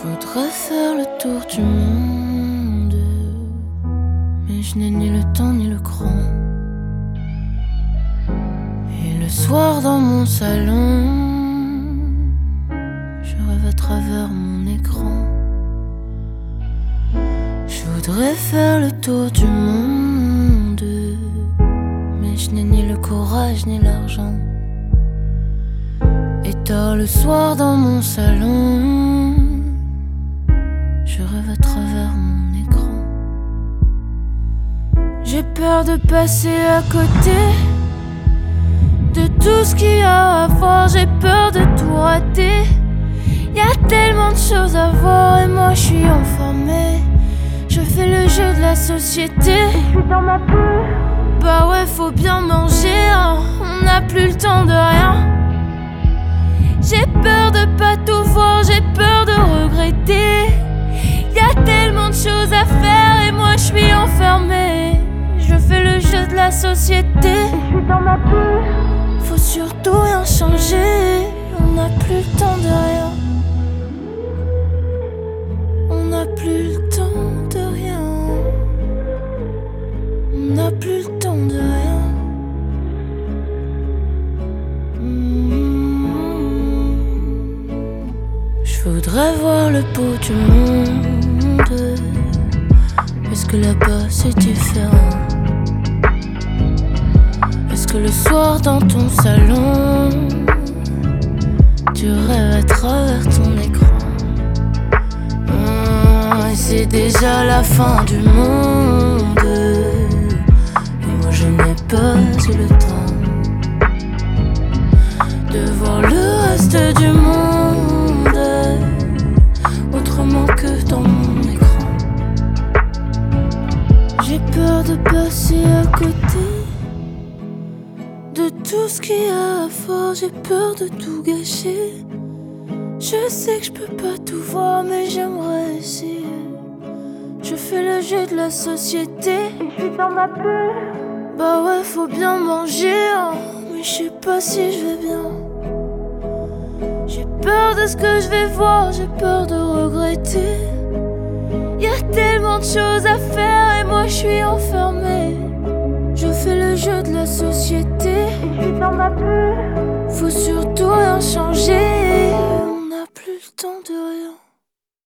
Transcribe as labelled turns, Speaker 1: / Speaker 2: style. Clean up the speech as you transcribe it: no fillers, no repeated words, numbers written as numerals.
Speaker 1: Voudrais faire le tour du monde, mais je n'ai ni le temps ni le cran. Et le soir dans mon salon, je rêve à travers mon écran. Je voudrais faire le tour du monde, mais je n'ai ni le courage ni l'argent. Et tard le soir dans mon salon, je rêve à travers mon écran. J'ai peur de passer à côté de tout ce qu'il y a à voir. J'ai peur de tout rater. Y a tellement de choses à voir et moi je suis enfermée. Je fais le jeu de la société. Je suis dans ma bulle. Bah ouais, faut bien manger, hein. On n'a plus le temps de rien. J'ai peur de pas tout voir, j'ai peur de regretter. Y a tellement de choses à faire et moi je suis enfermée. Je fais le jeu de la société. Je suis dans ma bulle. Faut surtout rien changer. On n'a plus le temps de rien. On n'a plus le temps de rien. On n'a plus le temps de rien. Je voudrais voir le bout du monde, est-ce que là-bas c'est différent? Est-ce que le soir dans ton salon, tu rêves à travers ton écran? Et c'est déjà la fin du monde, et moi je n'ai pas eu le temps de voir le reste du monde autrement que dans mon écran. J'ai peur de passer à côté de tout ce qu'il y a à voir. J'ai peur de tout gâcher. Je sais que je peux pas tout voir, mais j'aimerais essayer. Je fais le jeu de la société. Je suis dans ma bulle. Bah ouais, faut bien manger, hein. Mais je sais pas si je vais bien. J'ai peur de ce que je vais voir, j'ai peur de regretter. Y a tellement de choses à faire et moi je suis enfermée. Je fais le jeu de la société. Je suis dans ma bulle. Faut surtout rien changer. On n'a plus le temps de rien.